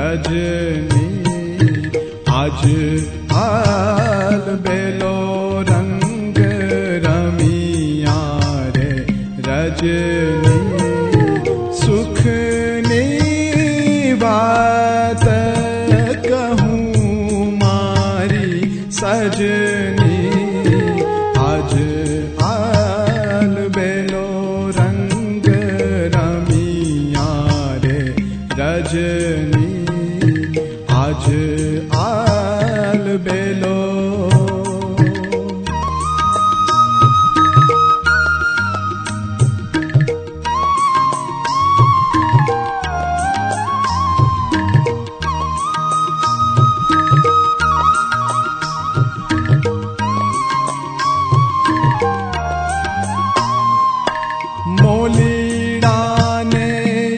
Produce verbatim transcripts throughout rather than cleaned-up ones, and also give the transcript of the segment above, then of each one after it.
रजनी आज आल बेलो रंग रमिया रे रजनी सुखनी बात कहूँ मारी सजनी आज आल बेलो रंग रमिया रे रजनी आज आल बेलो मोलीडाने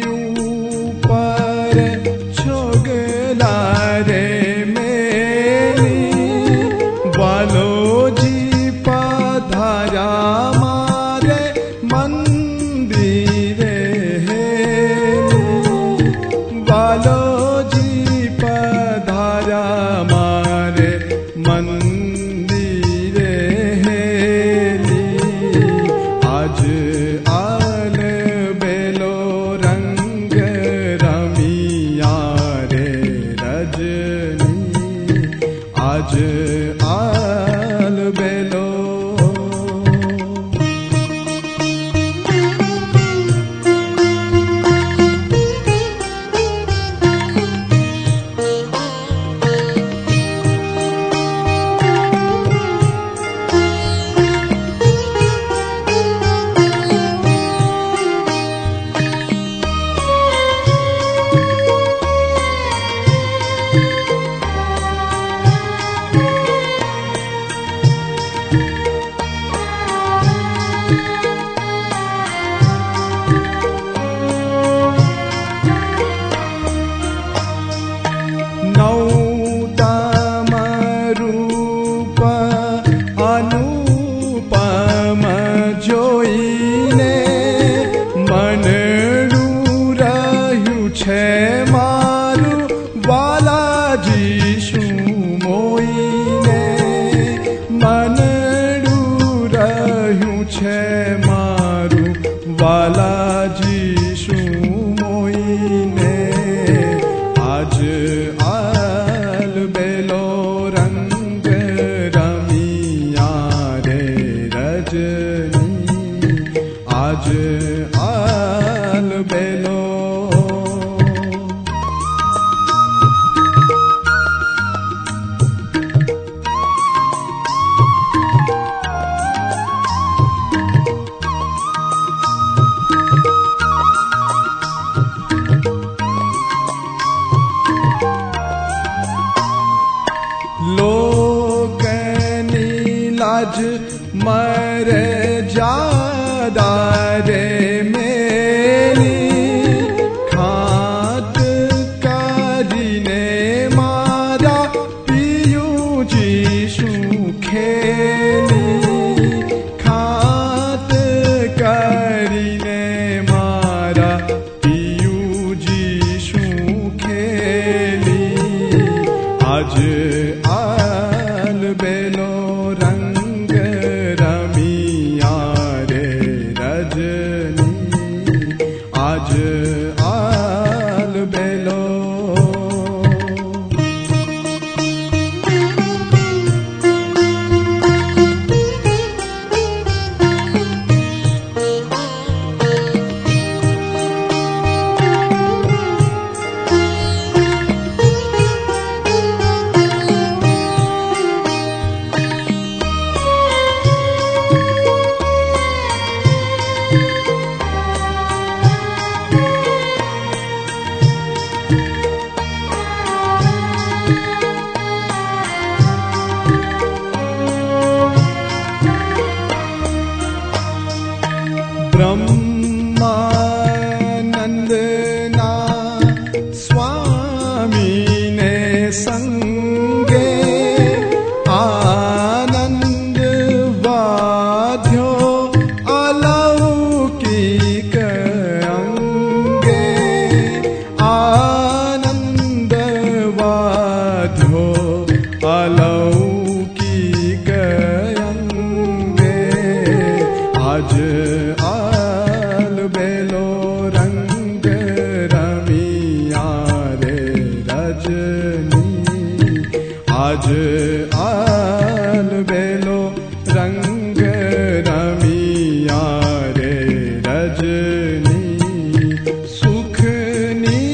ऊपर छोगला रे मेरी बालो जी पधारा मारे मंदिरे बालो जी पधारा मारे मंदिरे आज आल बेलो रंग रमिया रे रजनी आज आल बेलो नौतम रूप अनुपम जोईने मनडू रहू छे मारू बालाजी शू मोईने मनडू रहू छे मारू बालाजी शू मोईने आज आल बेलो रंग रमिया रे रजनी आज आल बेलो लोकनी लाज मरे जादा रे मेरी खात करीने मारा पियू जी शू खेली खात करीने मारा पियू जी शू खेली आज आल बेलो रंग रमिया आज आल बेलो रंग रमिया रे रजनी सुखनी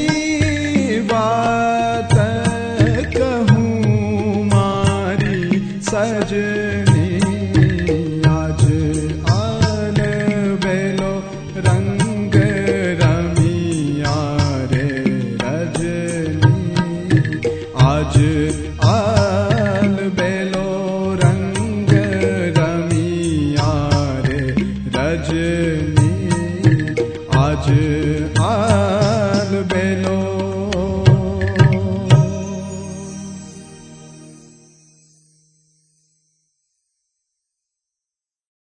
बात कहूँ मारी सजनी आज आल बेलो रंग रमिया रे रजनी आज आल बेलो रंग रमिया रे रजनी आज आल बेलो